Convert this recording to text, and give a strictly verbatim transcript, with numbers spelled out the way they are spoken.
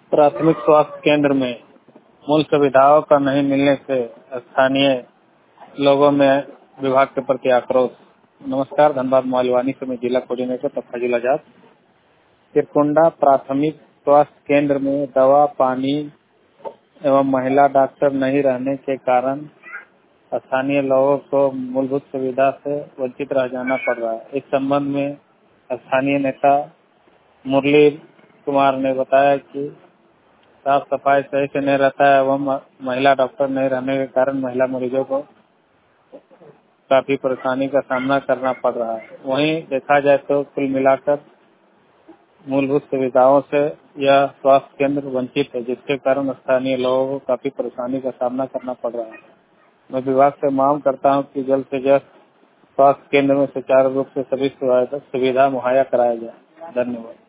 प्राथमिक स्वास्थ्य केंद्र में मूल सुविधाओं का नहीं मिलने से स्थानीय लोगों में विभाग के प्रति आक्रोश। नमस्कार, धनबाद मोहल्वानी से मैं जिला कोऑर्डिनेटर तफाजुल आजाद। तिरकुंडा प्राथमिक स्वास्थ्य केंद्र में दवा, पानी एवं महिला डॉक्टर नहीं रहने के कारण स्थानीय लोगों को मूलभूत सुविधा से वंचित रह जाना पड़ रहा है। इस संबंध में स्थानीय नेता मुरली कुमार ने बताया कि साफ सफाई सही से नहीं रहता है एवं महिला डॉक्टर नहीं रहने के कारण महिला मरीजों को काफी परेशानी का सामना करना पड़ रहा है। वहीं देखा जाए तो कुल मिलाकर मूलभूत सुविधाओं से यह स्वास्थ्य केंद्र वंचित है, जिसके कारण स्थानीय लोगों को काफी परेशानी का सामना करना पड़ रहा है। मैं विभाग से मांग करता हूं कि जल्द से जल्द स्वास्थ्य केंद्र में सुचारू रूप से सभी सुविधा मुहैया कराया जाए। धन्यवाद।